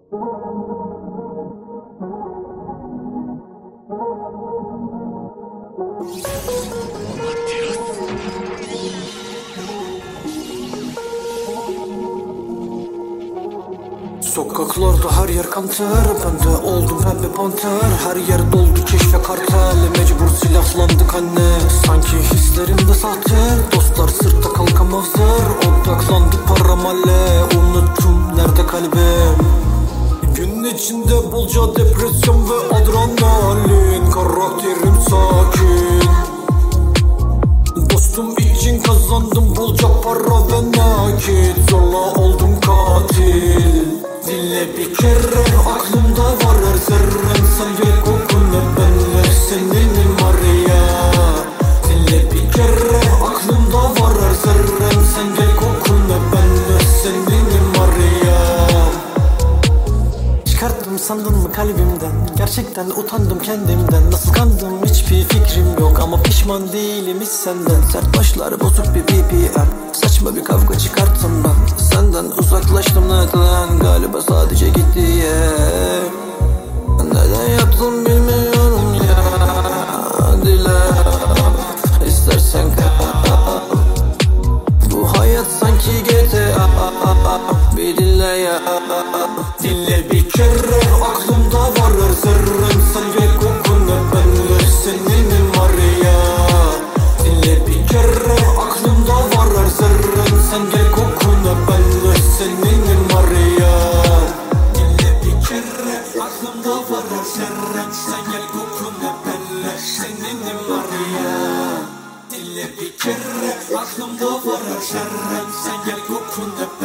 Sokaklarda her yer kan ter, ben de oldum pembe panter. Her yer doldu keşfe kartel, mecbur silahlandık anne. Sanki hislerimde sahte, dostlar sırtta kalkamazlar. Odaklandık para malle, unuttum nerede kalbim. Gün içinde bolca depresyon ve adrenalin. Karakterim sakin, dostum için kazandım bolca para ve nakit. Zorla oldum katil. Dinle bir kere, aklımda var her zerren. Sen gel kokuna benle, seninim var ya. Dinle bir kere, aklımda var her zerren. Sen gel kokuna benle, seninim var ya. Çıkarttım sandın mı kalbimden? Gerçekten utandım kendimden. Nasıl kandım hiçbir fikrim yok, ama pişman değilim hiç senden. Sert başlar bozuk bir BPM, saçma bir kavga çıkarttım ben. Senden uzaklaştım neden? Galiba sadece gitti ya. Neden yaptım bilmiyorum ya. Dile istersen kal. Bu hayat sanki GTA, bir dinle ya. Dinle bir kere, aklımda var her zerren. Sen gel kokuna benle, seninim var ya. Dinle bir kere, aklımda var her zerren. Sen gel kokuna benle, seninim var ya. Dinle bir kere, aklımda var her zerren. Sen gel kokuna benle, seninim var ya. Dinle bir kere, aklımda var her zerren. Sen gel kokuna benle.